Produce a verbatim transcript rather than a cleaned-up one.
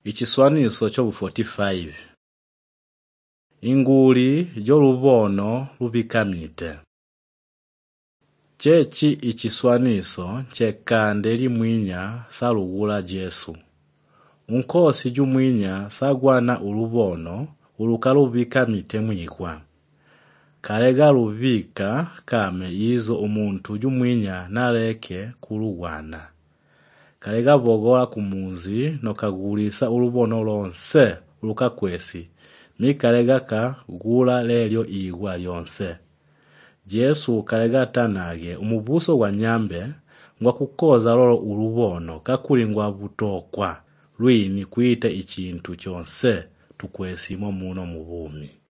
Ichiswaniso chobu forty-five. Inguli jolubono lubikamite. Chechi ichiswaniso chekande limwinya salugula Jesu. Unkosi jumwinya sagwana ulubono ulukalubikamite mwikwa. Kalega luvika kame izo umuntu jumwinya naleke kulugwana. Kalega bogola kumuzi no kagulisa ulubono lonse ulukakwesi. Mikalega ka gula lelyo igwa yonse. Jesu kalega tanage umubuso wa nyambe ngwa kukoza lolo ulubono kakulingwa butokwa lwini kuita ichintu chonse tukwesimo muno mubumi.